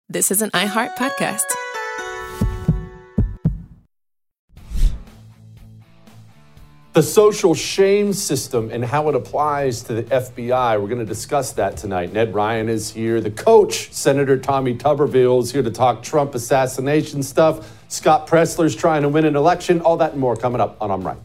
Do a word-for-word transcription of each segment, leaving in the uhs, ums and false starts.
This is an iHeart podcast. The social shame system and how it applies to the F B I. We're going to discuss that tonight. Ned Ryan is here. The coach, Senator Tommy Tuberville, is here to talk Trump assassination stuff. Scott Presler's trying to win an election. All that and more coming up on I'm Right.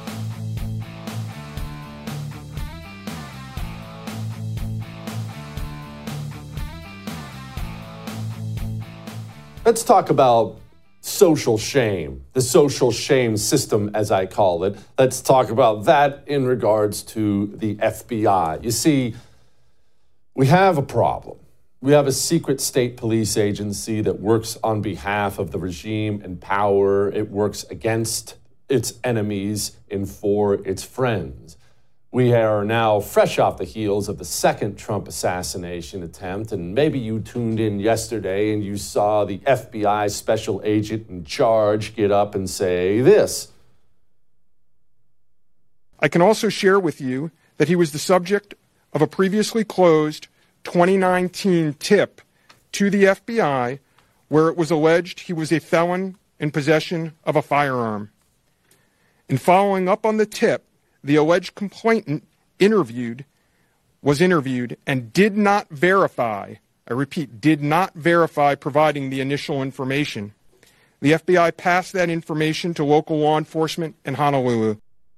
Let's talk about social shame, the social shame system, as I call it. Let's talk about that in regards to the F B I. You see, we have a problem. We have a secret state police agency that works on behalf of the regime and power. It works against its enemies and for its friends. We are now fresh off the heels of the second Trump assassination attempt, and maybe you tuned in yesterday and you saw the F B I special agent in charge get up and say this. I can also share with you that he was the subject of a previously closed twenty nineteen tip to the F B I where it was alleged he was a felon in possession of a firearm. In following up on the tip, the alleged complainant interviewed, was interviewed and did not verify, I repeat, did not verify providing the initial information. The F B I passed that information to local law enforcement in Honolulu.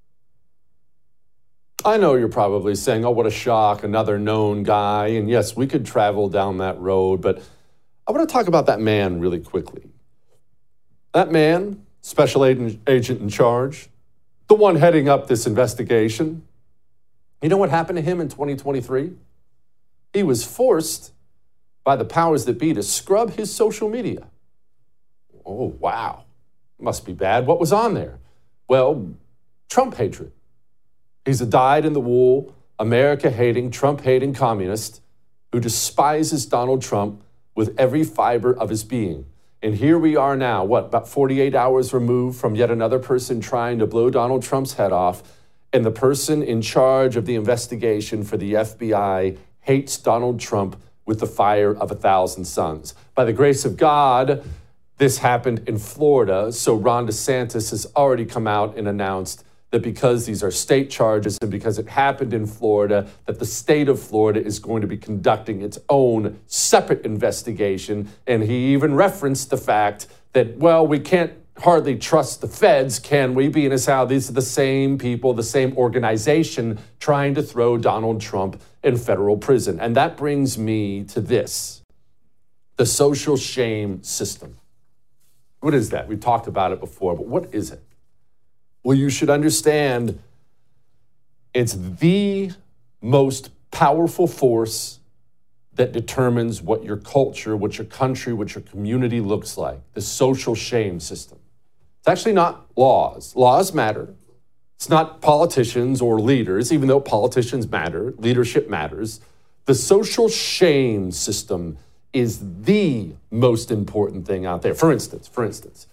I know you're probably saying, oh, what a shock, another known guy. And yes, we could travel down that road, but I want to talk about that man really quickly. That man, special agent, agent in charge, the one heading up this investigation. You know what happened to him in twenty twenty-three? He was forced by the powers that be to scrub his social media. Oh, wow. Must be bad. What was on there? Well, Trump hatred. He's a dyed-in-the-wool, America-hating, Trump-hating communist who despises Donald Trump with every fiber of his being. And here we are now, what, about forty-eight hours removed from yet another person trying to blow Donald Trump's head off. And the person in charge of the investigation for the F B I hates Donald Trump with the fire of a thousand suns. By the grace of God, this happened in Florida. So Ron DeSantis has already come out and announced that because these are state charges and because it happened in Florida, that the state of Florida is going to be conducting its own separate investigation. And he even referenced the fact that, well, we can't hardly trust the feds, can we? Being as how these are the same people, the same organization trying to throw Donald Trump in federal prison. And that brings me to this, the social shame system. What is that? We've talked about it before, but what is it? Well, you should understand it's the most powerful force that determines what your culture, what your country, what your community looks like, the social shame system. It's actually not laws. Laws matter. It's not politicians or leaders, even though politicians matter, leadership matters. The social shame system is the most important thing out there. For instance, for instance,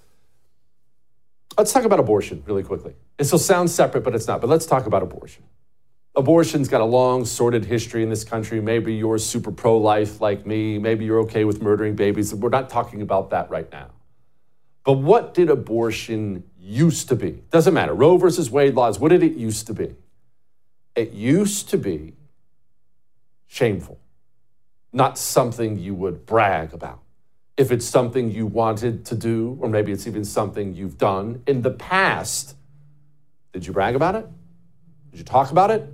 let's talk about abortion really quickly. This will sound separate, but it's not. But let's talk about abortion. Abortion's got a long, sordid history in this country. Maybe you're super pro-life like me. Maybe you're okay with murdering babies. We're not talking about that right now. But what did abortion used to be? Doesn't matter. Roe versus Wade laws, what did it used to be? It used to be shameful, not something you would brag about. If it's something you wanted to do, or maybe it's even something you've done in the past, did you brag about it? Did you talk about it?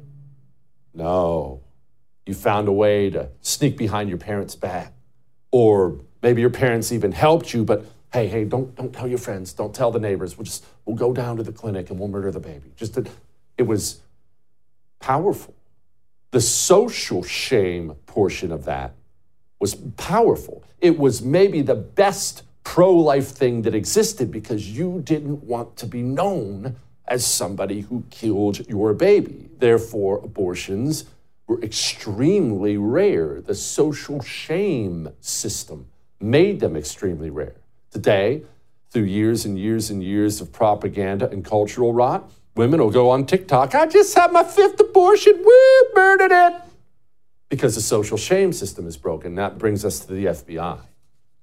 No. You found a way to sneak behind your parents' back. Or maybe your parents even helped you, but hey, hey, don't don't tell your friends, don't tell the neighbors. We'll just, we'll go down to the clinic and we'll murder the baby. Just to, it was powerful. The social shame portion of that was powerful. It was maybe the best pro-life thing that existed because you didn't want to be known as somebody who killed your baby. Therefore, abortions were extremely rare. The social shame system made them extremely rare. Today, through years and years and years of propaganda and cultural rot, women will go on TikTok, I just had my fifth abortion, woo, murdered it. Because the social shame system is broken. That brings us to the F B I.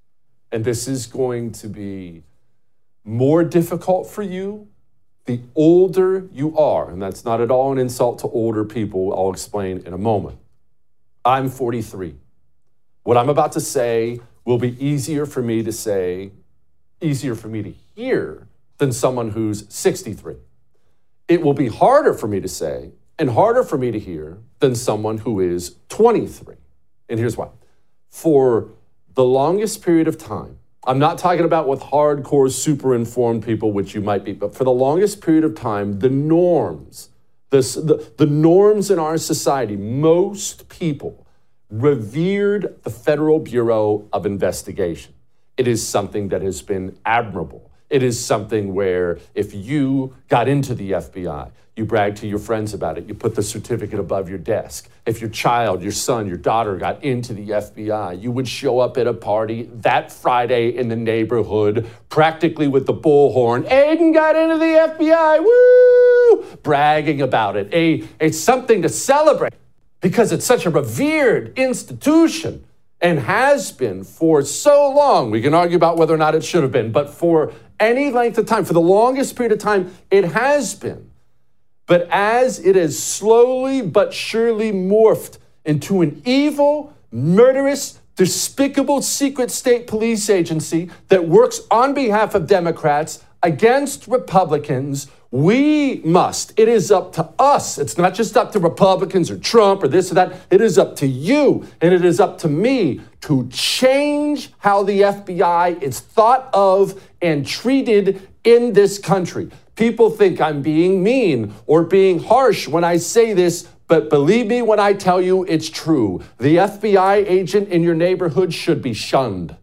and this is going to be more difficult for you the older you are. And that's not at all an insult to older people. I'll explain in a moment. I'm forty-three. What I'm about to say will be easier for me to say, easier for me to hear than someone who's sixty-three. It will be harder for me to say and harder for me to hear than someone who is twenty-three. And here's why. For the longest period of time, I'm not talking about with hardcore, super informed people, which you might be, but for the longest period of time, the norms, this, the, the norms in our society, most people revered the Federal Bureau of Investigation. It is something that has been admirable. It is something where if you got into the F B I, you bragged to your friends about it. You put the certificate above your desk. If your child, your son, your daughter got into the F B I, you would show up at a party that Friday in the neighborhood, practically with the bullhorn. Aiden got into the F B I, woo! Bragging about it. A, it's something to celebrate because it's such a revered institution and has been for so long. We can argue about whether or not it should have been, but for any length of time, for the longest period of time, it has been. But as it has slowly but surely morphed into an evil, murderous, despicable secret state police agency that works on behalf of Democrats against Republicans, we must, it is up to us. It's not just up to Republicans or Trump or this or that. It is up to you and it is up to me to change how the F B I is thought of and treated in this country. People think I'm being mean or being harsh when I say this, but believe me when I tell you it's true. The F B I agent in your neighborhood should be shunned.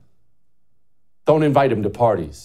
Don't invite him to parties.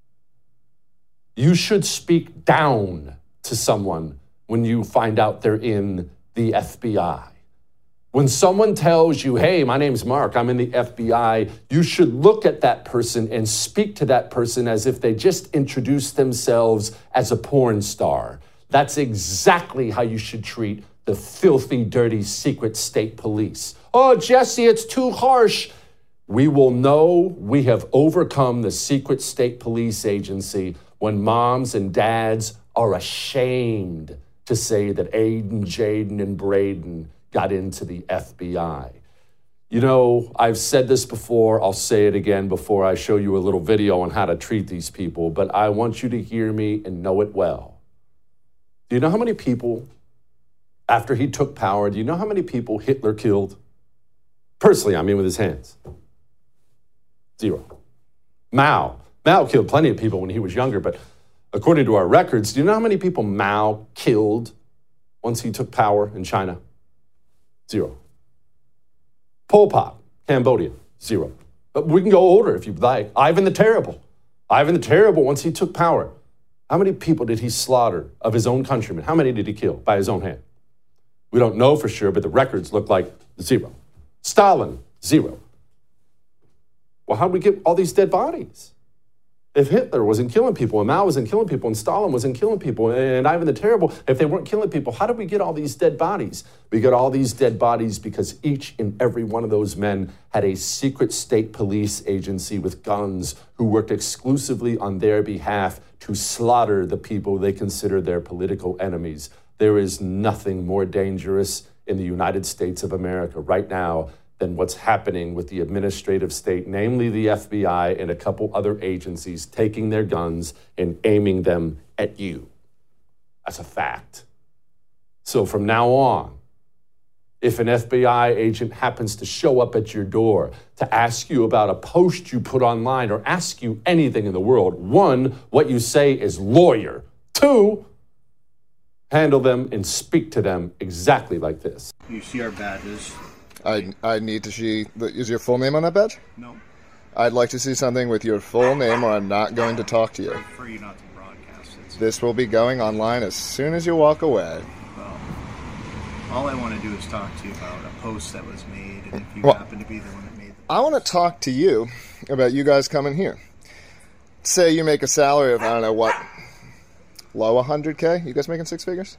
You should speak down to someone when you find out they're in the F B I. When someone tells you, hey, my name's Mark, I'm in the F B I, you should look at that person and speak to that person as if they just introduced themselves as a porn star. That's exactly how you should treat the filthy, dirty secret state police. Oh, Jesse, it's too harsh. We will know we have overcome the secret state police agency when moms and dads are ashamed to say that Aiden, Jaden, and Braden got into the F B I. You know, I've said this before, I'll say it again before I show you a little video on how to treat these people, but I want you to hear me and know it well. Do you know how many people, after he took power, do you know how many people Hitler killed? Personally, I mean with his hands. Zero. Mao. Mao killed plenty of people when he was younger, but according to our records, do you know how many people Mao killed once he took power in China? Zero. Pol Pot, Cambodia, zero. But we can go older if you'd like. Ivan the Terrible. Ivan the Terrible, once he took power, how many people did he slaughter of his own countrymen? How many did he kill by his own hand? We don't know for sure, but the records look like zero. Stalin, zero. Well, how did we get all these dead bodies? If Hitler wasn't killing people, and Mao wasn't killing people, and Stalin wasn't killing people, and Ivan the Terrible, if they weren't killing people, how did we get all these dead bodies? We got all these dead bodies because each and every one of those men had a secret state police agency with guns who worked exclusively on their behalf to slaughter the people they considered their political enemies. There is nothing more dangerous in the United States of America right now than what's happening with the administrative state, namely the F B I and a couple other agencies taking their guns and aiming them at you. That's a fact. So from now on, if an F B I agent happens to show up at your door to ask you about a post you put online or ask you anything in the world, one, what you say is lawyer. Two, handle them and speak to them exactly like this. You see our badges. I, I need to see, is your full name on that badge? No. I'd like to see something with your full name or I'm not going to talk to you. I prefer you not to broadcast it. This will be going online as soon as you walk away. Well, all I want to do is talk to you about a post that was made, and if you well, happen to be the one that made the post. I want to talk to you about you guys coming here. Say you make a salary of, I don't know what, low one hundred K? You guys making six figures?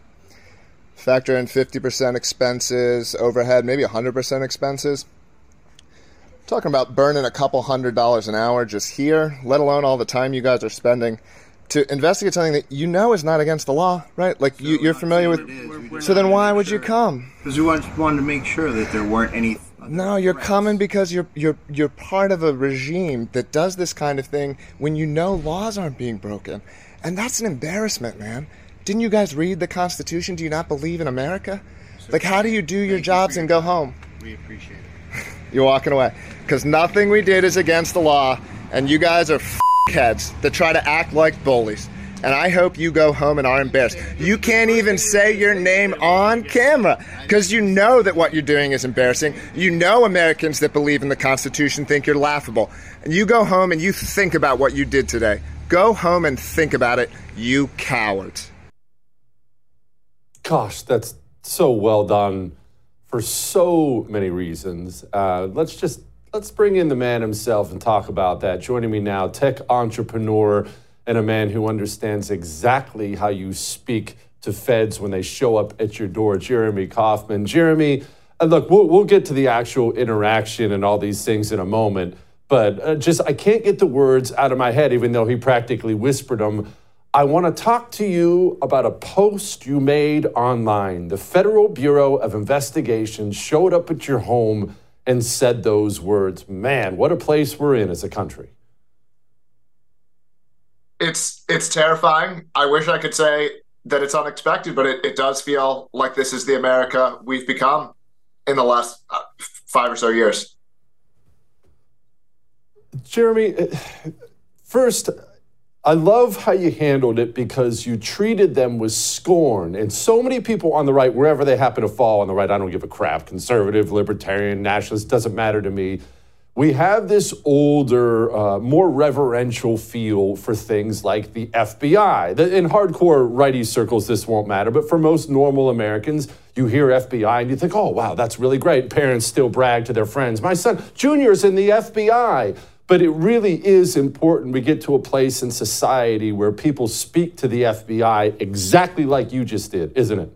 Factor in fifty percent expenses, overhead, maybe one hundred percent expenses. Talking about burning a couple hundred dollars an hour just here, let alone all the time you guys are spending to investigate something that you know is not against the law, right? Like you, you're familiar with. So then why would you come? Because we wanted wanted to make sure that there weren't any. No, you're threats. coming because you're you're you're part of a regime that does this kind of thing when you know laws aren't being broken, and that's an embarrassment, man. Didn't you guys read the Constitution? Do you not believe in America? Like, how do you do your jobs and go home? We appreciate it. You're walking away because nothing we did is against the law, and you guys are f***heads that try to act like bullies. And I hope you go home and are embarrassed. You can't even say your name on camera because you know that what you're doing is embarrassing. You know Americans that believe in the Constitution think you're laughable. And you go home and you think about what you did today. Go home and think about it, you cowards. Gosh, that's so well done for so many reasons. Uh, let's just, let's bring in the man himself and talk about that. Joining me now, tech entrepreneur, and a man who understands exactly how you speak to feds when they show up at your door, Jeremy Kauffman. Jeremy, uh, look, we'll, we'll get to the actual interaction and all these things in a moment, but uh, just I can't get the words out of my head, even though he practically whispered them. I want to talk to you about a post you made online. The Federal Bureau of Investigation showed up at your home and said those words. Man, what a place we're in as a country. It's it's terrifying. I wish I could say that it's unexpected, but it, it does feel like this is the America we've become in the last uh, five or so years. Jeremy, first, I love how you handled it because you treated them with scorn. And so many people on the right, wherever they happen to fall on the right, I don't give a crap, conservative, libertarian, nationalist, doesn't matter to me. We have this older, uh, more reverential feel for things like the F B I. The, in hardcore righty circles, this won't matter, but for most normal Americans, you hear F B I and you think, oh, wow, that's really great. Parents still brag to their friends. My son, Junior's in the F B I. But it really is important we get to a place in society where people speak to the F B I exactly like you just did, isn't it?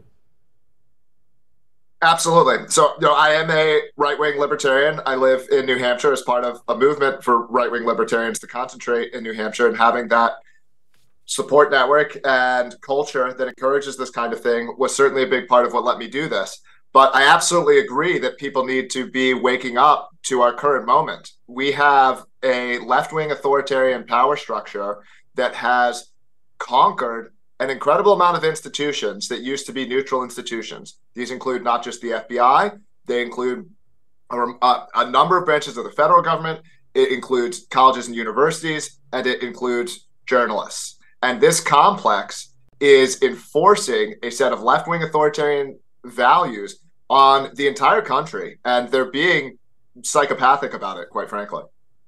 Absolutely. So, you know, I am a right-wing libertarian. I live in New Hampshire as part of a movement for right-wing libertarians to concentrate in New Hampshire, and having that support network and culture that encourages this kind of thing was certainly a big part of what let me do this. But I absolutely agree that people need to be waking up to our current moment. We have a left-wing authoritarian power structure that has conquered an incredible amount of institutions that used to be neutral institutions. These include not just the F B I, they include a, a, a number of branches of the federal government, it includes colleges and universities, and it includes journalists. And this complex is enforcing a set of left-wing authoritarian values on the entire country, and they're being psychopathic about it, quite frankly.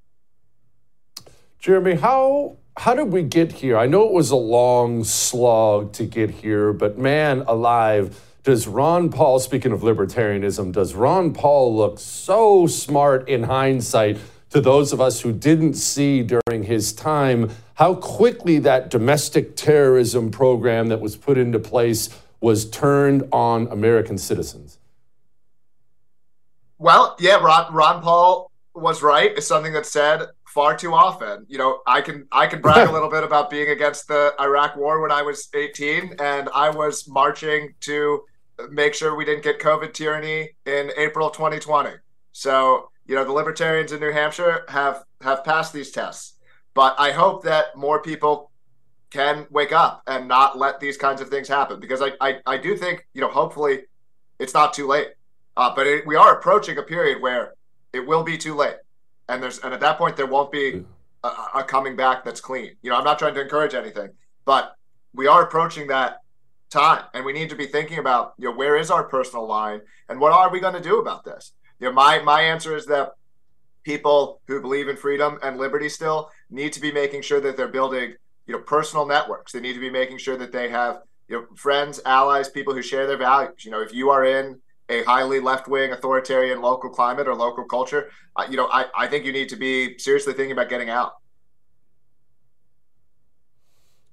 Jeremy, how how did we get here? I know it was a long slog to get here, but man alive, does Ron Paul, speaking of libertarianism, does Ron Paul look so smart in hindsight to those of us who didn't see during his time how quickly that domestic terrorism program that was put into place was turned on American citizens? Well, yeah, Ron, Ron Paul was right. It's something that's said far too often. You know, I can I can brag a little bit about being against the Iraq war when I was eighteen, and I was marching to make sure we didn't get COVID tyranny in April twenty twenty. So, you know, the libertarians in New Hampshire have, have passed these tests. But I hope that more people can wake up and not let these kinds of things happen, because I, I, I do think, you know, hopefully it's not too late. Uh, but it, we are approaching a period where it will be too late. And there's and at that point, there won't be a, a coming back that's clean. You know, I'm not trying to encourage anything, but we are approaching that time, and we need to be thinking about, you know, where is our personal line and what are we going to do about this? You know, my my answer is that people who believe in freedom and liberty still need to be making sure that they're building, you know, personal networks. They need to be making sure that they have, you know, friends, allies, people who share their values. You know, if you are in a highly left-wing authoritarian local climate or local culture, uh, you know, I, I think you need to be seriously thinking about getting out.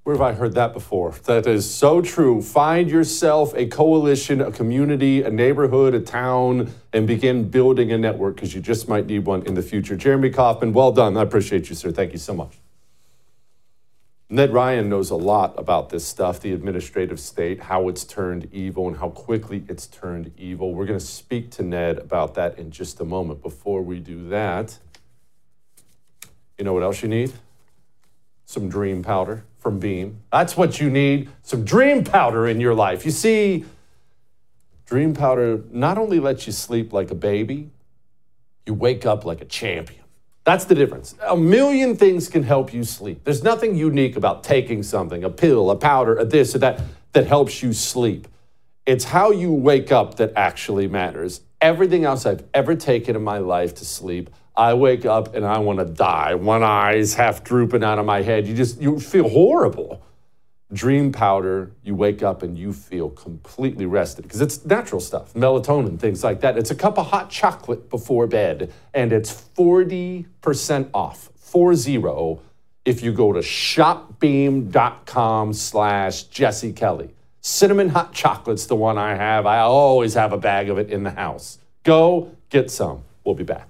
Where have I heard that before? That is so true. Find yourself a coalition, a community, a neighborhood, a town, and begin building a network because you just might need one in the future. Jeremy Kauffman, well done. I appreciate you, sir. Thank you so much. Ned Ryan knows a lot about this stuff, the administrative state, how it's turned evil, and how quickly it's turned evil. We're going to speak to Ned about that in just a moment. Before we do that, you know what else you need? Some dream powder from Beam. That's what you need, some dream powder in your life. You see, dream powder not only lets you sleep like a baby, you wake up like a champion. That's the difference. A million things can help you sleep. There's nothing unique about taking something, a pill, a powder, a this or that, that helps you sleep. It's how you wake up that actually matters. Everything else I've ever taken in my life to sleep, I wake up and I want to die. One eye's half drooping out of my head. You just, you feel horrible. Dream powder, you wake up and you feel completely rested because it's natural stuff, melatonin, things like that. It's a cup of hot chocolate before bed and it's forty percent off, four zero, if you go to shopbeam.com slash Jesse Kelly. Cinnamon hot chocolate's the one I have. I always have a bag of it in the house. Go get some. We'll be back.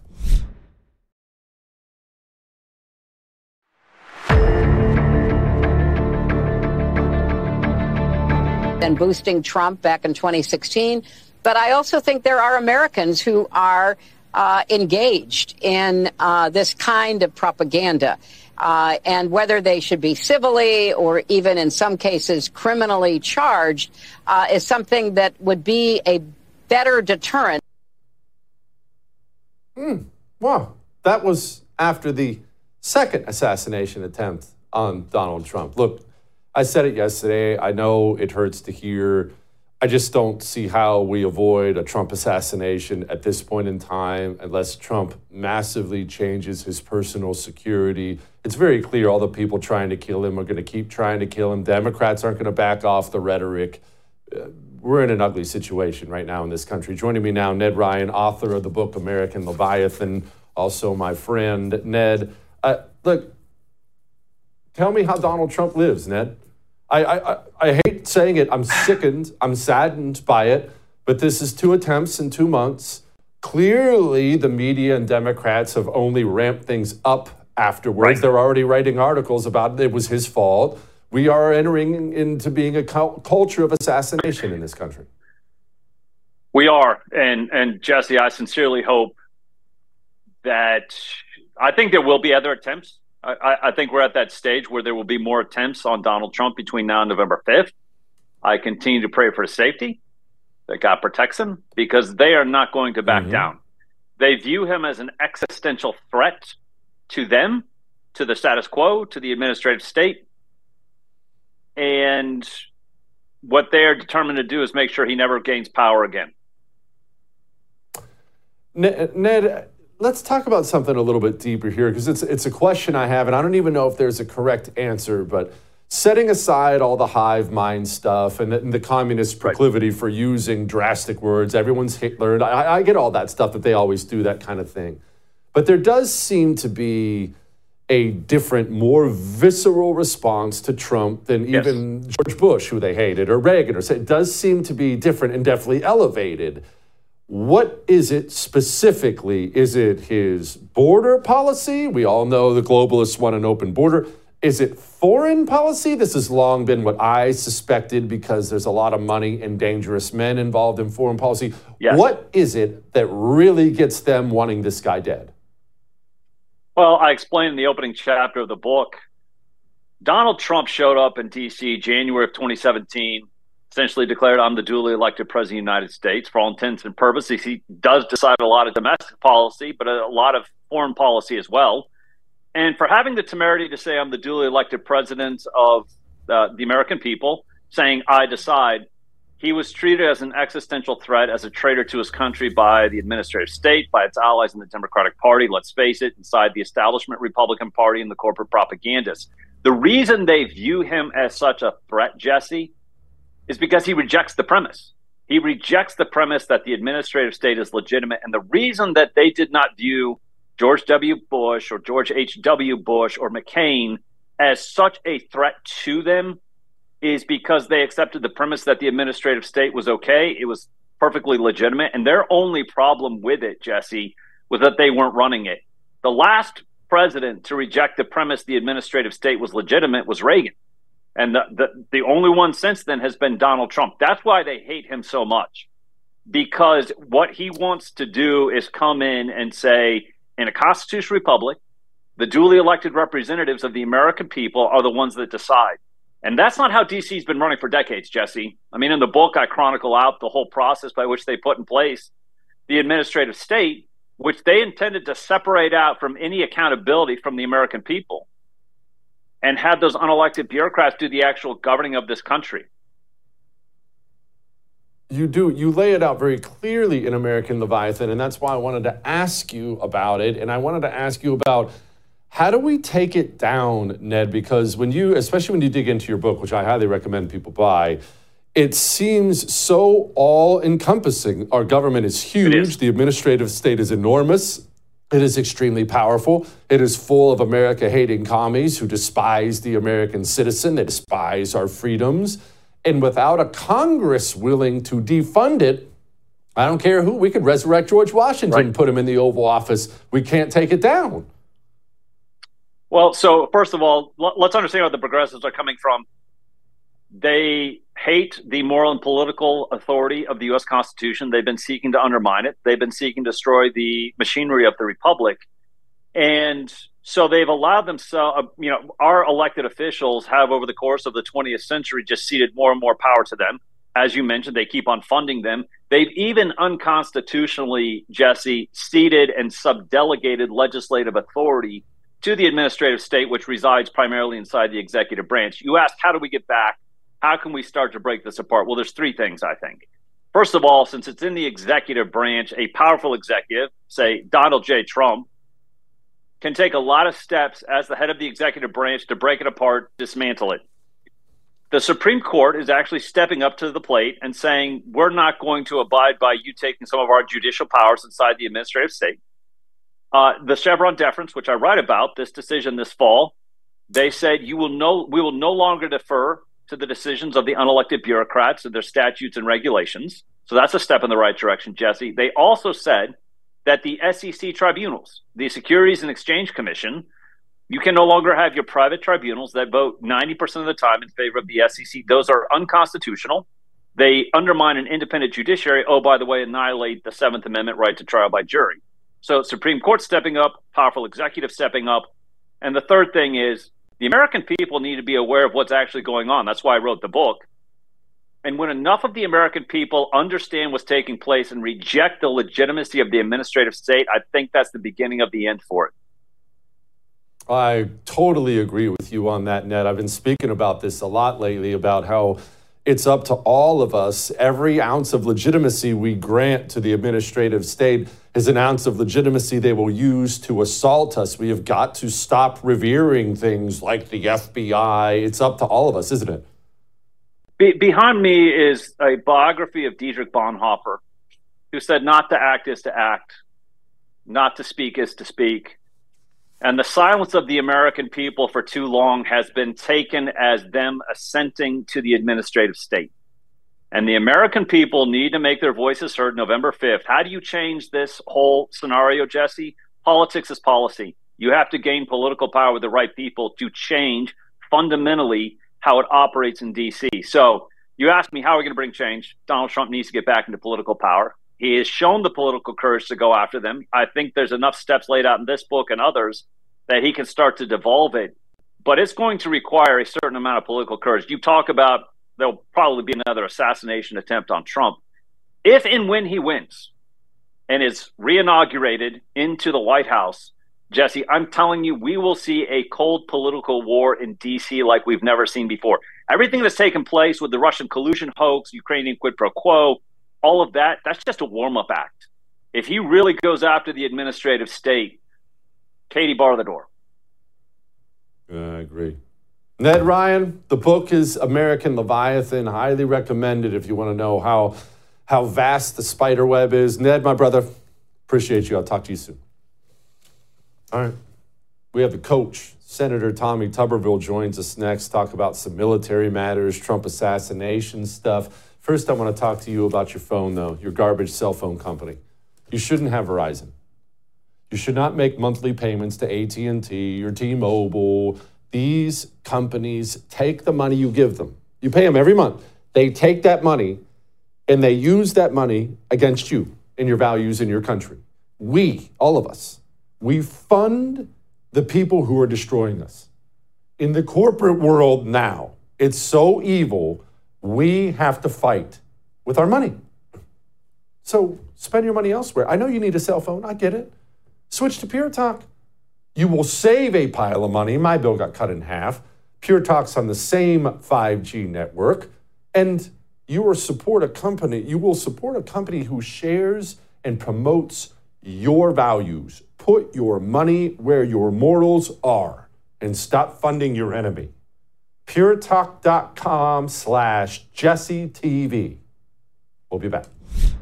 And boosting Trump back in twenty sixteen. But I also think there are Americans who are uh, engaged in uh, this kind of propaganda. Uh, and whether they should be civilly or even in some cases criminally charged uh, is something that would be a better deterrent. Mm, wow. That was after the second assassination attempt on Donald Trump. Look, I said it yesterday. I know it hurts to hear. I just don't see how we avoid a Trump assassination at this point in time unless Trump massively changes his personal security. It's very clear all the people trying to kill him are going to keep trying to kill him. Democrats aren't going to back off the rhetoric. Uh, we're in an ugly situation right now in this country. Joining me now, Ned Ryan, author of the book American Leviathan, also my friend. Ned, uh, look, tell me how Donald Trump lives, Ned. I, I, I hate saying it. I'm sickened. I'm saddened by it. But this is two attempts in two months. Clearly, the media and Democrats have only ramped things up afterwards. Right. They're already writing articles about it was his fault. We are entering into being a culture of assassination in this country. We are. And, and Jesse, I sincerely hope that I think there will be other attempts. I, I think we're at that stage where there will be more attempts on Donald Trump between now and November fifth. I continue to pray for his safety, that God protects him, because they are not going to back mm-hmm. down. They view him as an existential threat to them, to the status quo, to the administrative state. And what they are determined to do is make sure he never gains power again. Ned, let's talk about something a little bit deeper here, because it's it's a question I have, and I don't even know if there's a correct answer, but setting aside all the hive mind stuff and the, and the communist proclivity right. for using drastic words, everyone's Hitler, I, I get all that stuff that they always do, that kind of thing. But there does seem to be a different, more visceral response to Trump than yes. even George Bush, who they hated, or Reagan, or so. It does seem to be different and definitely elevated. What is it specifically? Is it his border policy? We all know the globalists want an open border. Is it foreign policy? This has long been what I suspected because there's a lot of money and dangerous men involved in foreign policy. Yes. What is it that really gets them wanting this guy dead? Well, I explained in the opening chapter of the book, Donald Trump showed up in D C January of twenty seventeen, essentially declared, I'm the duly elected president of the United States. For all intents and purposes, he does decide a lot of domestic policy, but a lot of foreign policy as well. And for having the temerity to say, I'm the duly elected president of uh, the American people, saying, I decide, he was treated as an existential threat, as a traitor to his country by the administrative state, by its allies in the Democratic Party, let's face it, inside the establishment Republican Party and the corporate propagandists. The reason they view him as such a threat, Jesse, is because he rejects the premise. He rejects the premise that the administrative state is legitimate. And the reason that they did not view George W. Bush or George H W. Bush or McCain as such a threat to them is because they accepted the premise that the administrative state was okay. It was perfectly legitimate. And their only problem with it, Jesse, was that they weren't running it. The last president to reject the premise the administrative state was legitimate was Reagan. And the, the, the only one since then has been Donald Trump. That's why they hate him so much, because what he wants to do is come in and say, in a constitutional republic, the duly elected representatives of the American people are the ones that decide. And that's not how D C's been running for decades, Jesse. I mean, in the book, I chronicle out the whole process by which they put in place the administrative state, which they intended to separate out from any accountability from the American people and have those unelected bureaucrats do the actual governing of this country. You do. You lay it out very clearly in American Leviathan, and that's why I wanted to ask you about it. And I wanted to ask you about, how do we take it down, Ned? Because when you, especially when you dig into your book, which I highly recommend people buy, it seems so all-encompassing. Our government is huge. Is. The administrative state is enormous. It is extremely powerful. It is full of America-hating commies who despise the American citizen. They despise our freedoms. And without a Congress willing to defund it, I don't care who, we could resurrect George Washington and right. put him in the Oval Office. We can't take it down. Well, so first of all, let's understand where the progressives are coming from. They hate the moral and political authority of the U S Constitution. They've been seeking to undermine it. They've been seeking to destroy the machinery of the republic. And so they've allowed themselves, you know, our elected officials have over the course of the twentieth century just ceded more and more power to them. As you mentioned, they keep on funding them. They've even unconstitutionally, Jesse, ceded and subdelegated legislative authority to the administrative state, which resides primarily inside the executive branch. You asked, how do we get back? How can we start to break this apart? Well, there's three things, I think. First of all, since it's in the executive branch, a powerful executive, say Donald J. Trump, can take a lot of steps as the head of the executive branch to break it apart, dismantle it. The Supreme Court is actually stepping up to the plate and saying, we're not going to abide by you taking some of our judicial powers inside the administrative state. Uh, the Chevron deference, which I write about, this decision this fall, they said you will no, we will no longer defer to the decisions of the unelected bureaucrats and their statutes and regulations. So that's a step in the right direction, Jesse. They also said that the S E C tribunals, the Securities and Exchange Commission, you can no longer have your private tribunals that vote ninety percent of the time in favor of the S E C. Those are unconstitutional. They undermine an independent judiciary. Oh, by the way, annihilate the Seventh Amendment right to trial by jury. So Supreme Court stepping up, powerful executive stepping up. And the third thing is the American people need to be aware of what's actually going on. That's why I wrote the book. And when enough of the American people understand what's taking place and reject the legitimacy of the administrative state, I think that's the beginning of the end for it. I totally agree with you on that, Ned. I've been speaking about this a lot lately, about how it's up to all of us. Every ounce of legitimacy we grant to the administrative state is an ounce of legitimacy they will use to assault us. We have got to stop revering things like the F B I. It's up to all of us, isn't it? Be- behind me is a biography of Dietrich Bonhoeffer, who said not to act is to act, not to speak is to speak. And the silence of the American people for too long has been taken as them assenting to the administrative state. And the American people need to make their voices heard November fifth. How do you change this whole scenario, Jesse? Politics is policy. You have to gain political power with the right people to change fundamentally how it operates in D C. So you asked me, how are we going to bring change? Donald Trump needs to get back into political power. He has shown the political courage to go after them. I think there's enough steps laid out in this book and others that he can start to devolve it. But it's going to require a certain amount of political courage. You talk about there'll probably be another assassination attempt on Trump. If and when he wins and is reinaugurated into the White House, Jesse, I'm telling you, we will see a cold political war in D C like we've never seen before. Everything that's taken place with the Russian collusion hoax, Ukrainian quid pro quo, all of that, that's just a warm-up act. If he really goes after the administrative state, Katie, bar the door. I agree. Ned Ryan, the book is American Leviathan. Highly recommended if you want to know how, how vast the spider web is. Ned, my brother, appreciate you. I'll talk to you soon. All right. We have the coach, Senator Tommy Tuberville, joins us next, talk about some military matters, Trump assassination stuff. First, I want to talk to you about your phone, though, your garbage cell phone company. You shouldn't have Verizon. You should not make monthly payments to A T and T or T-Mobile. These companies take the money you give them. You pay them every month. They take that money and they use that money against you and your values in your country. We, all of us, we fund the people who are destroying us. In the corporate world now, it's so evil, we have to fight with our money. So spend your money elsewhere. I know you need a cell phone. I get it. Switch to Pure Talk. You will save a pile of money. My bill got cut in half. Pure Talk's on the same five G network. And you will support a company, you will support a company who shares and promotes your values. Put your money where your morals are and stop funding your enemy. puretalk.com slash Jesse TV. We'll be back.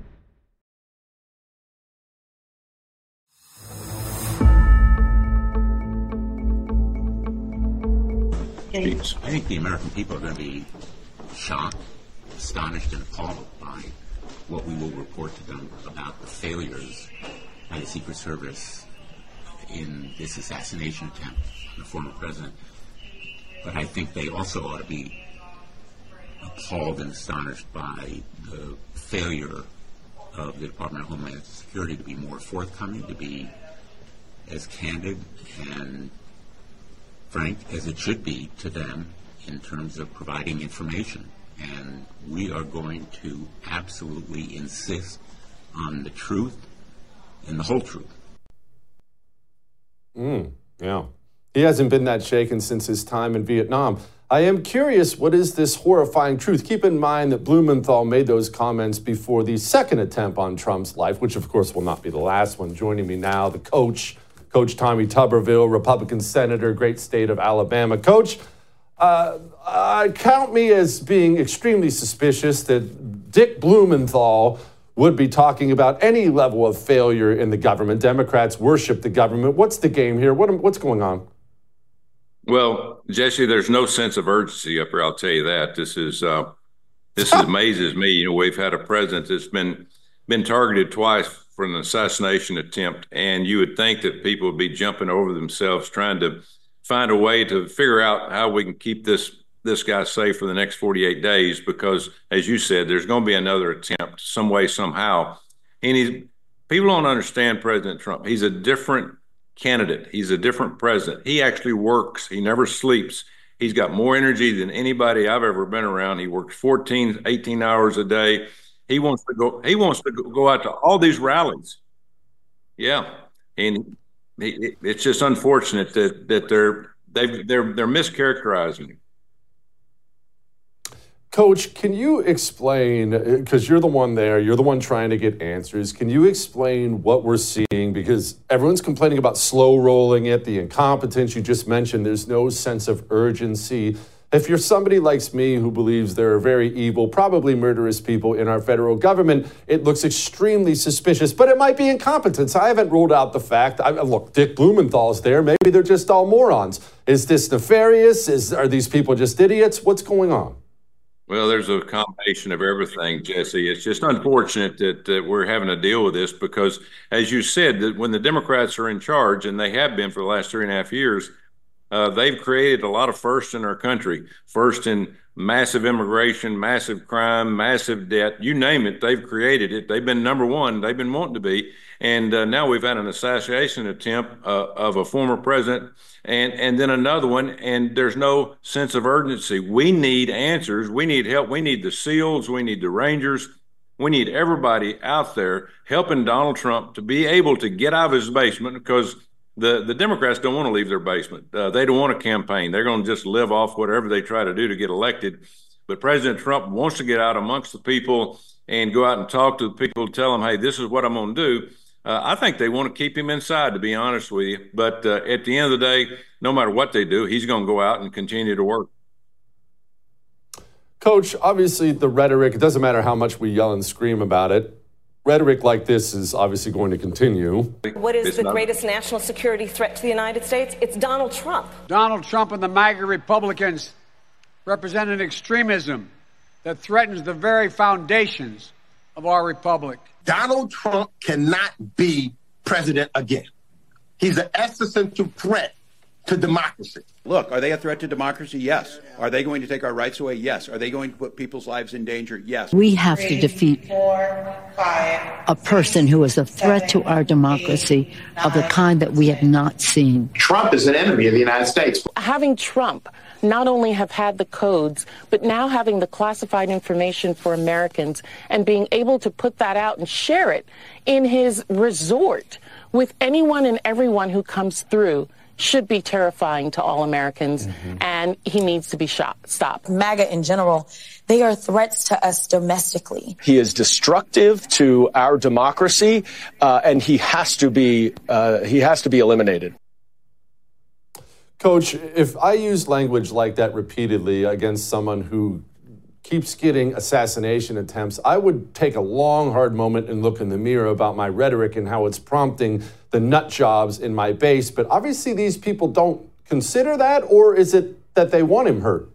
I think the American people are going to be shocked, astonished, and appalled by what we will report to them about the failures by the Secret Service in this assassination attempt on the former president. But I think they also ought to be appalled and astonished by the failure of the Department of Homeland Security to be more forthcoming, to be as candid and frank as it should be to them in terms of providing information. And we are going to absolutely insist on the truth and the whole truth. Mm, yeah. He hasn't been that shaken since his time in Vietnam. I am curious, what is this horrifying truth? Keep in mind that Blumenthal made those comments before the second attempt on Trump's life, which of course will not be the last one. Joining me now, the coach, Coach Tommy Tuberville, Republican senator, great state of Alabama. Coach, uh, uh, count me as being extremely suspicious that Dick Blumenthal would be talking about any level of failure in the government. Democrats worship the government. What's the game here? What, what's going on? Well, Jesse, there's no sense of urgency up here. I'll tell you that. This is uh, this amazes me. You know, we've had a president that's been been targeted twice for an assassination attempt, and you would think that people would be jumping over themselves trying to find a way to figure out how we can keep this this guy safe for the next forty-eight days, because, as you said, there's going to be another attempt some way, somehow. And he's, people don't understand President Trump. He's a different candidate. He's a different president. He actually works. He never sleeps. He's got more energy than anybody I've ever been around. He works fourteen, eighteen hours a day. He wants to go, he wants to go out to all these rallies. Yeah. And he, it's just unfortunate that, that they're, they've, they're, they're mischaracterizing him. Coach, can you explain, because you're the one there, you're the one trying to get answers, can you explain what we're seeing? Because everyone's complaining about slow rolling it, the incompetence you just mentioned, there's no sense of urgency. If you're somebody like me who believes there are very evil, probably murderous people in our federal government, it looks extremely suspicious, but it might be incompetence. I haven't ruled out the fact, I, look, Dick Blumenthal's there, maybe they're just all morons. Is this nefarious? Is, are these people just idiots? What's going on? Well, there's a combination of everything, Jesse. It's just unfortunate that, that we're having to deal with this because, as you said, that when the Democrats are in charge, and they have been for the last three and a half years, uh, they've created a lot of firsts in our country. First in massive immigration, massive crime, massive debt, you name it, they've created it. They've been number one. They've been wanting to be. And uh, now we've had an assassination attempt uh, of a former president and, and then another one, and there's no sense of urgency. We need answers. We need help. We need the SEALs. We need the Rangers. We need everybody out there helping Donald Trump to be able to get out of his basement, because the, the Democrats don't want to leave their basement. Uh, they don't want to campaign. They're going to just live off whatever they try to do to get elected. But President Trump wants to get out amongst the people and go out and talk to the people, tell them, hey, this is what I'm going to do. Uh, I think they want to keep him inside, to be honest with you. But uh, at the end of the day, no matter what they do, he's going to go out and continue to work. Coach, obviously the rhetoric, it doesn't matter how much we yell and scream about it. rhetoric like this is obviously going to continue. What is It's the not- greatest national security threat to the United States? It's Donald Trump. Donald Trump and the MAGA Republicans represent an extremism that threatens the very foundations of our republic. Donald Trump cannot be president again. He's an existential threat to democracy. Look, are they a threat to democracy? Yes. Are they going to take our rights away? Yes. Are they going to put people's lives in danger? Yes. We have to defeat a person who is a threat to our democracy of the kind that we have not seen. Trump is an enemy of the United States. Having Trump not only have had the codes, but now having the classified information for Americans and being able to put that out and share it in his resort with anyone and everyone who comes through should be terrifying to all Americans, mm-hmm. and he needs to be shot, stopped. MAGA in general, they are threats to us domestically. He is destructive to our democracy, uh, and he has to be uh, he has to be eliminated. Coach, if I use language like that repeatedly against someone who keeps getting assassination attempts, I would take a long, hard moment and look in the mirror about my rhetoric and how it's prompting the nut jobs in my base. But obviously these people don't consider that, or is it that they want him hurt?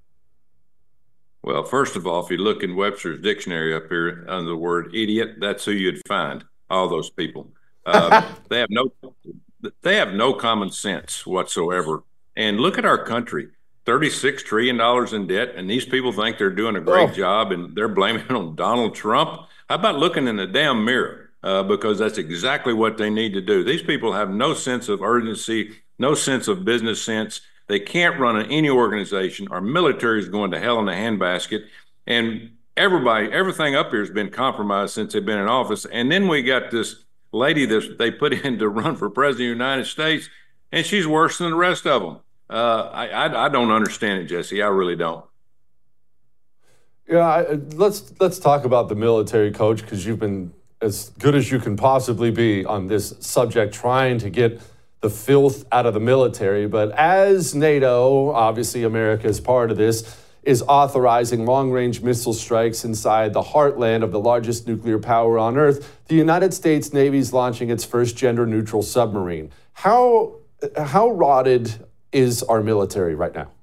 Well, first of all, if you look in Webster's dictionary up here under the word idiot, that's who you'd find, all those people. Uh, they have no they have no common sense whatsoever. And look at our country. thirty-six trillion dollars in debt, and these people think they're doing a great oh. job, and they're blaming it on Donald Trump. How about looking in the damn mirror? Uh, because that's exactly what they need to do. These people have no sense of urgency, no sense of business sense. They can't run any organization. Our military is going to hell in a handbasket, and everybody, everything up here has been compromised since they've been in office. And then we got this lady that they put in to run for president of the United States, and she's worse than the rest of them. Uh, I, I I don't understand it, Jesse. I really don't. Yeah, I, let's let's talk about the military, Coach, because you've been as good as you can possibly be on this subject, trying to get the filth out of the military. But as NATO, obviously America is part of this, is authorizing long-range missile strikes inside the heartland of the largest nuclear power on Earth, the United States Navy is launching its first gender-neutral submarine. How how rotted is our military right now?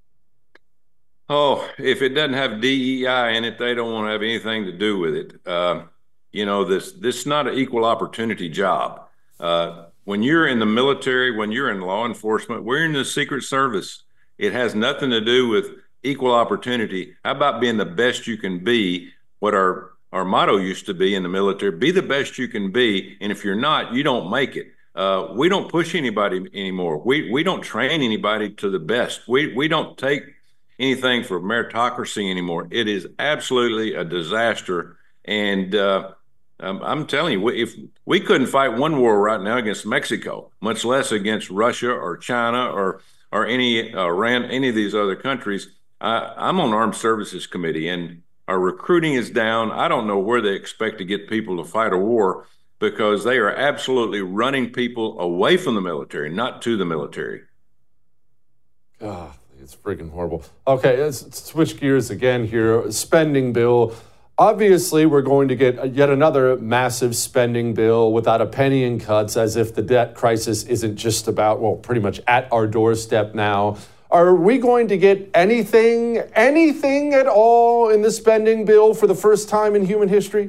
Oh, if it doesn't have D E I in it, they don't want to have anything to do with it. Uh, you know, this this is not an equal opportunity job. Uh, when you're in the military, when you're in law enforcement, we're in the Secret Service. It has nothing to do with equal opportunity. How about being the best you can be? What our, our motto used to be in the military, be the best you can be. And if you're not, you don't make it. Uh, we don't push anybody anymore. We we don't train anybody to the best. We we don't take anything for meritocracy anymore. It is absolutely a disaster. And uh, um, I'm telling you, if we couldn't fight one war right now against Mexico, much less against Russia or China or or any uh, ran any of these other countries. I, I'm on Armed Services Committee, and our recruiting is down. I don't know where they expect to get people to fight a war, because they are absolutely running people away from the military, not to the military. God, it's freaking horrible. Okay, let's switch gears again here. Spending bill. Obviously, we're going to get yet another massive spending bill without a penny in cuts, as if the debt crisis isn't just about, well, pretty much at our doorstep now. Are we going to get anything, anything at all in the spending bill for the first time in human history?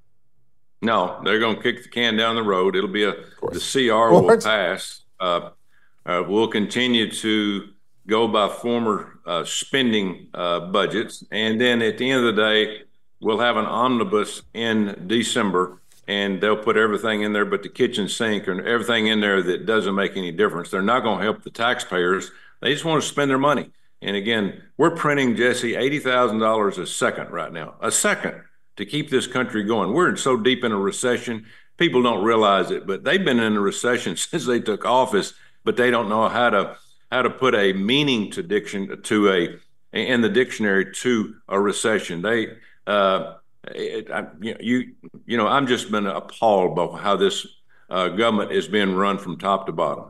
No, they're going to kick the can down the road. It'll be a, the C R will pass. Uh, uh, we'll continue to go by former uh, spending uh, budgets. And then at the end of the day, we'll have an omnibus in December, and they'll put everything in there but the kitchen sink and everything in there that doesn't make any difference. They're not going to help the taxpayers. They just want to spend their money. And again, we're printing, Jesse, eighty thousand dollars a second right now, a second, to keep this country going. We're so deep in a recession, people don't realize it, but they've been in a recession since they took office, but they don't know how to how to put a meaning to diction to a in the dictionary to a recession. They uh, it, I, you you know I'm just been appalled by how this uh, government is being run from top to bottom.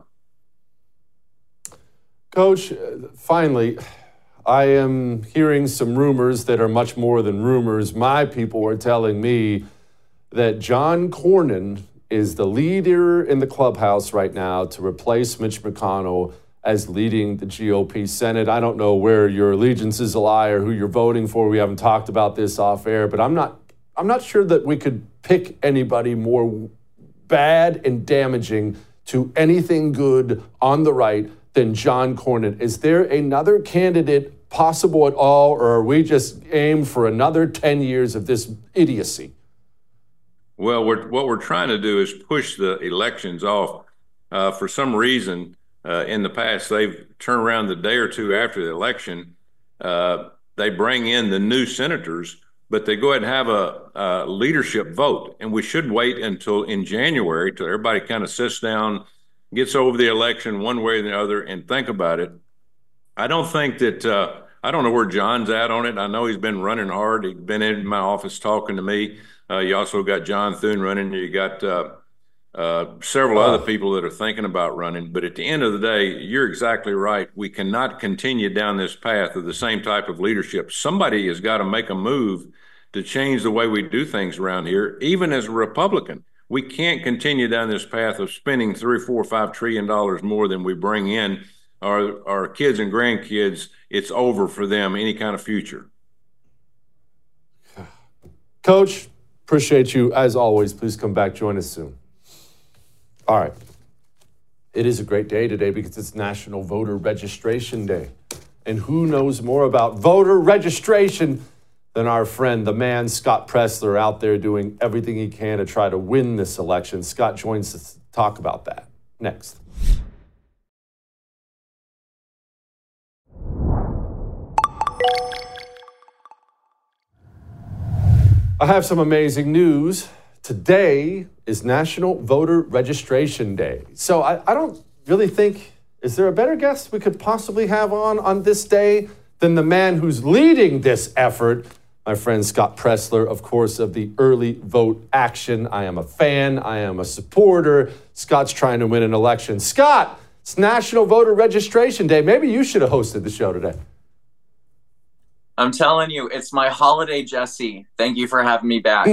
Coach, finally, I am hearing some rumors that are much more than rumors. My people are telling me that John Cornyn is the leader in the clubhouse right now to replace Mitch McConnell as leading the G O P Senate. I don't know where your allegiances lie or who you're voting for. We haven't talked about this off air, but I'm not I'm not sure that we could pick anybody more bad and damaging to anything good on the right than John Cornyn. Is there another candidate possible at all, or are we just aimed for another ten years of this idiocy? Well, we're, what we're trying to do is push the elections off. Uh, for some reason, uh, in the past, they've turned around the day or two after the election. Uh, they bring in the new senators, but they go ahead and have a, a leadership vote. And we should wait until in January till everybody kind of sits down, gets over the election one way or the other, and think about it. I don't think that, uh, I don't know where John's at on it. I know he's been running hard. He's been in my office talking to me. Uh, you also got John Thune running. You got uh, uh, several other people that are thinking about running. But at the end of the day, you're exactly right. We cannot continue down this path of the same type of leadership. Somebody has got to make a move to change the way we do things around here, even as a Republican. We can't continue down this path of spending three, four, five trillion dollars more than we bring in. Our, our kids and grandkids, it's over for them, any kind of future. Coach, appreciate you as always. Please come back, join us soon. All right. It is a great day today because it's National Voter Registration Day. And who knows more about voter registration than our friend, the man, Scott Presler, out there doing everything he can to try to win this election. Scott joins us to talk about that next. I have some amazing news. Today is National Voter Registration Day. So I, I don't really think, is there a better guest we could possibly have on on this day than the man who's leading this effort, my friend Scott Presler, of course, of the Early Vote Action. I am a fan. I am a supporter. Scott's trying to win an election. Scott, it's National Voter Registration Day. Maybe you should have hosted the show today. I'm telling you, it's my holiday, Jesse. Thank you for having me back.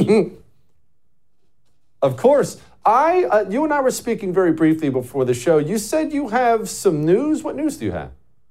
Of course. I, uh, you and I were speaking very briefly before the show. You said you have some news. What news do you have?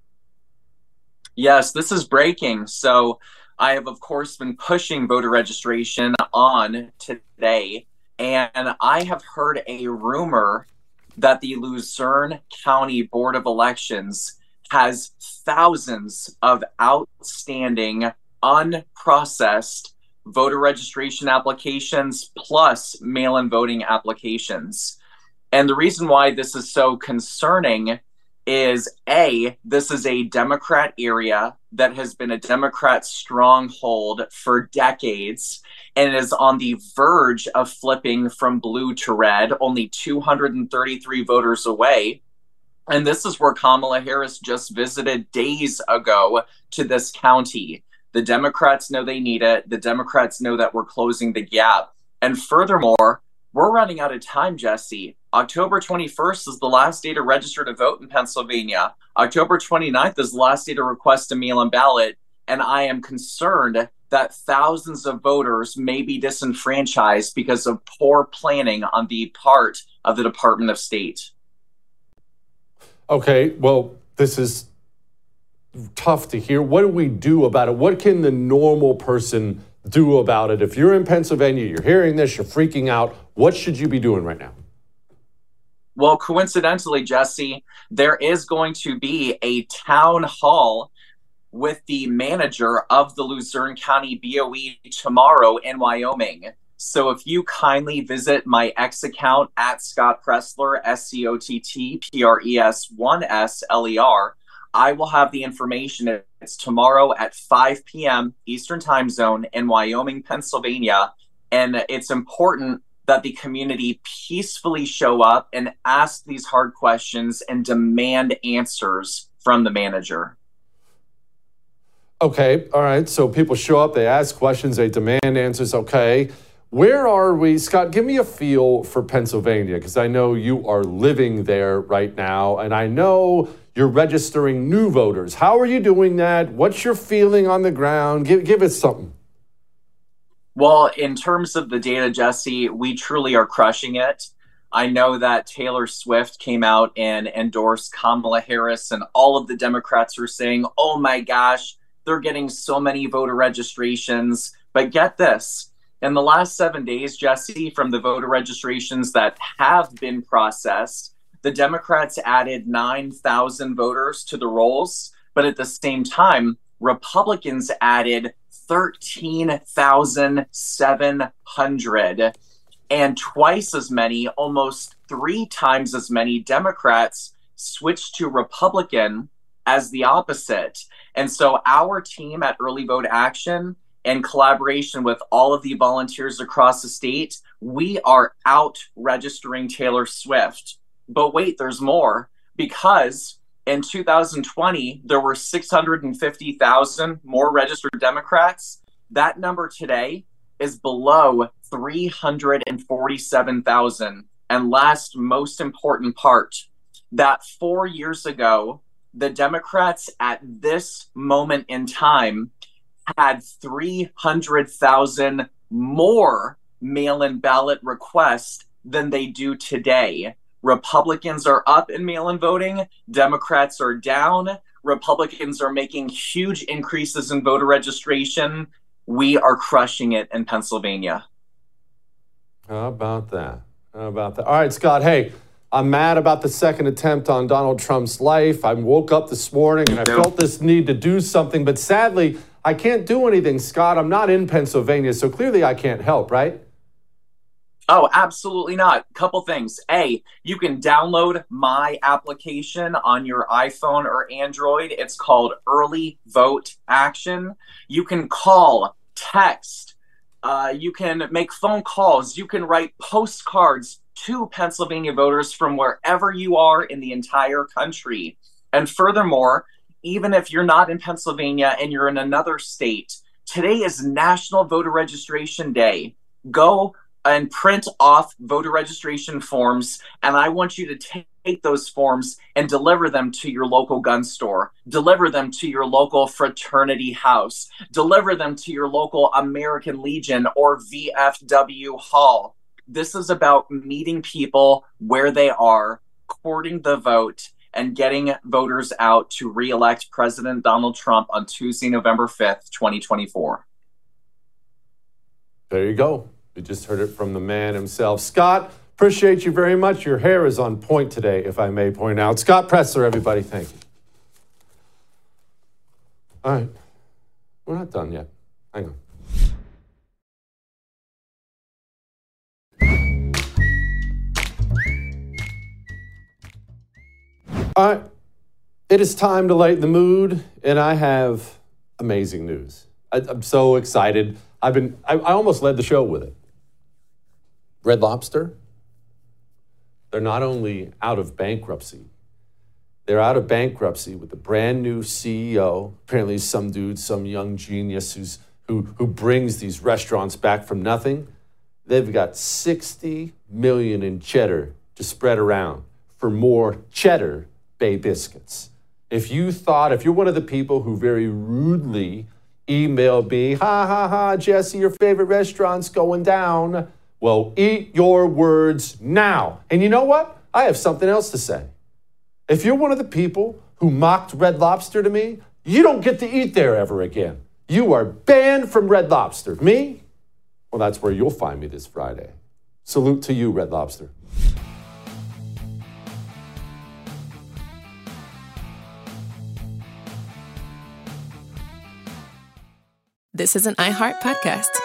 Yes, this is breaking. So I have, of course, been pushing voter registration on today. And I have heard a rumor that the Luzerne County Board of Elections has thousands of outstanding, unprocessed voter registration applications plus mail-in voting applications. And the reason why this is so concerning is, A, this is a Democrat area that has been a Democrat stronghold for decades and is on the verge of flipping from blue to red, only two hundred thirty-three voters away. And this is where Kamala Harris just visited days ago to this county. The Democrats know they need it. The Democrats know that we're closing the gap. And furthermore, we're running out of time, Jesse. October twenty-first is the last day to register to vote in Pennsylvania. October twenty-ninth is the last day to request a mail-in ballot. And I am concerned that thousands of voters may be disenfranchised because of poor planning on the part of the Department of State. Okay, well, this is tough to hear. What do we do about it? What can the normal person do about it? If you're in Pennsylvania, you're hearing this, you're freaking out, what should you be doing right now? Well, coincidentally, Jesse, there is going to be a town hall with the manager of the Luzerne County B O E tomorrow in Wyoming. So if you kindly visit my X account at Scott Presler, S C O T T P R E S one S L E R, I will have the information. It's tomorrow at five p.m. Eastern Time Zone in Wyoming, Pennsylvania. And it's important that the community peacefully show up and ask these hard questions and demand answers from the manager. Okay, all right. So people show up, they ask questions, they demand answers. Okay. Where are we? Scott, give me a feel for Pennsylvania, because I know you are living there right now, and I know you're registering new voters. How are you doing that? What's your feeling on the ground? Give, give us something. Well, in terms of the data, Jesse, we truly are crushing it. I know that Taylor Swift came out and endorsed Kamala Harris, and all of the Democrats are saying, oh my gosh, they're getting so many voter registrations. But get this, in the last seven days, Jesse, from the voter registrations that have been processed, the Democrats added nine thousand voters to the rolls. But at the same time, Republicans added thirteen thousand seven hundred. And twice as many, almost three times as many Democrats switched to Republican as the opposite. And so our team at Early Vote Action, in collaboration with all of the volunteers across the state, we are out registering Taylor Swift. But wait, there's more, because in two thousand twenty, there were six hundred fifty thousand more registered Democrats. That number today is below three hundred forty-seven thousand. And last most important part, that four years ago, the Democrats at this moment in time had three hundred thousand more mail-in ballot requests than they do today. Republicans are up in mail-in voting. Democrats are down. Republicans are making huge increases in voter registration. We are crushing it in Pennsylvania. How about that? How about that? All right, Scott, hey, I'm mad about the second attempt on Donald Trump's life. I woke up this morning and I felt this need to do something, but sadly, I can't do anything, Scott. I'm not in Pennsylvania, so clearly I can't help, right? Oh, absolutely not. Couple things. A, you can download my application on your iPhone or Android. It's called Early Vote Action. You can call, text, uh, you can make phone calls, you can write postcards to Pennsylvania voters from wherever you are in the entire country. And furthermore, even if you're not in Pennsylvania and you're in another state, today is National Voter Registration Day. Go and print off voter registration forms, and I want you to take those forms and deliver them to your local gun store, deliver them to your local fraternity house, deliver them to your local American Legion or V F W hall. This is about meeting people where they are, courting the vote, and getting voters out to re-elect President Donald Trump on Tuesday, November fifth, twenty twenty-four. There you go. We just heard it from the man himself. Scott, appreciate you very much. Your hair is on point today, if I may point out. Scott Presler, everybody, thank you. All right. We're not done yet. Hang on. All right. It is time to lighten the mood, and I have amazing news. I, I'm so excited. I've been, I, I almost led the show with it. Red Lobster, they're not only out of bankruptcy, they're out of bankruptcy with a brand new C E O, apparently some dude, some young genius who's, who, who brings these restaurants back from nothing. They've got sixty million in cheddar to spread around for more Cheddar Bay biscuits. If you thought, if you're one of the people who very rudely emailed me, ha ha ha, Jesse, your favorite restaurant's going down, well, eat your words now. And you know what? I have something else to say. If you're one of the people who mocked Red Lobster to me, you don't get to eat there ever again. You are banned from Red Lobster. Me? Well, that's where you'll find me this Friday. Salute to you, Red Lobster. This is an iHeart podcast.